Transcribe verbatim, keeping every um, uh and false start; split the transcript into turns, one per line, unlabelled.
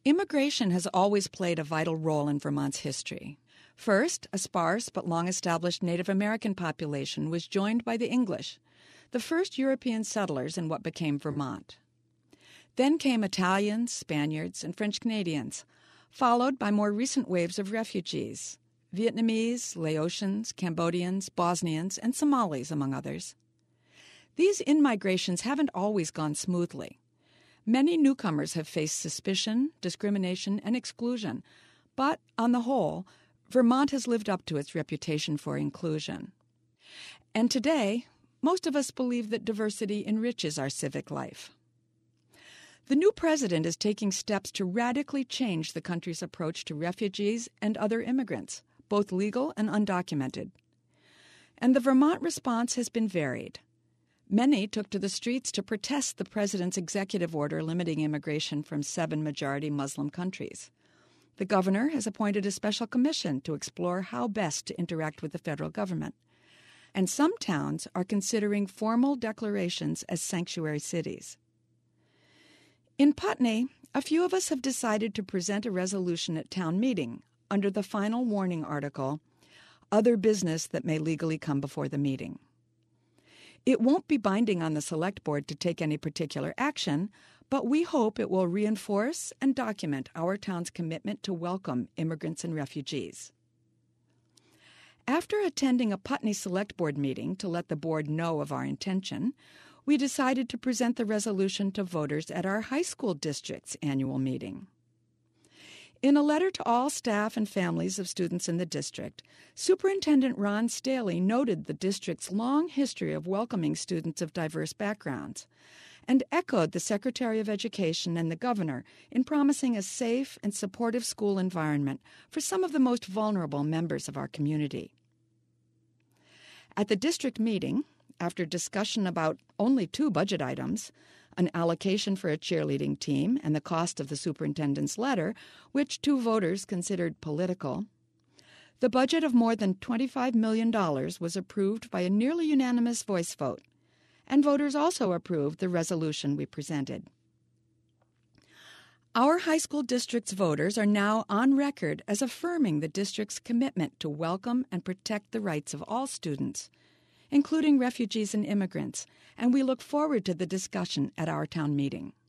Immigration has always played a vital role in Vermont's history. First, a sparse but long-established Native American population was joined by the English, the first European settlers in what became Vermont. Then came Italians, Spaniards, and French Canadians, followed by more recent waves of refugees, Vietnamese, Laotians, Cambodians, Bosnians, and Somalis, among others. These in-migrations haven't always gone smoothly. Many newcomers have faced suspicion, discrimination, and exclusion, but, on the whole, Vermont has lived up to its reputation for inclusion. And today, most of us believe that diversity enriches our civic life. The new president is taking steps to radically change the country's approach to refugees and other immigrants, both legal and undocumented. And the Vermont response has been varied. Many took to the streets to protest the president's executive order limiting immigration from seven majority Muslim countries. The governor has appointed a special commission to explore how best to interact with the federal government. And some towns are considering formal declarations as sanctuary cities. In Putney, a few of us have decided to present a resolution at town meeting under the final warning article, Other Business That May Legally Come Before the Meeting. It won't be binding on the Select Board to take any particular action, but we hope it will reinforce and document our town's commitment to welcome immigrants and refugees. After attending a Putney Select Board meeting to let the board know of our intention, we decided to present the resolution to voters at our high school district's annual meeting. In a letter to all staff and families of students in the district, Superintendent Ron Staley noted the district's long history of welcoming students of diverse backgrounds and echoed the Secretary of Education and the governor in promising a safe and supportive school environment for some of the most vulnerable members of our community. At the district meeting, after discussion about only two budget items, an allocation for a cheerleading team and the cost of the superintendent's letter, which two voters considered political, the budget of more than twenty-five million dollars was approved by a nearly unanimous voice vote, and voters also approved the resolution we presented. Our high school district's voters are now on record as affirming the district's commitment to welcome and protect the rights of all students, including refugees and immigrants, and we look forward to the discussion at our town meeting.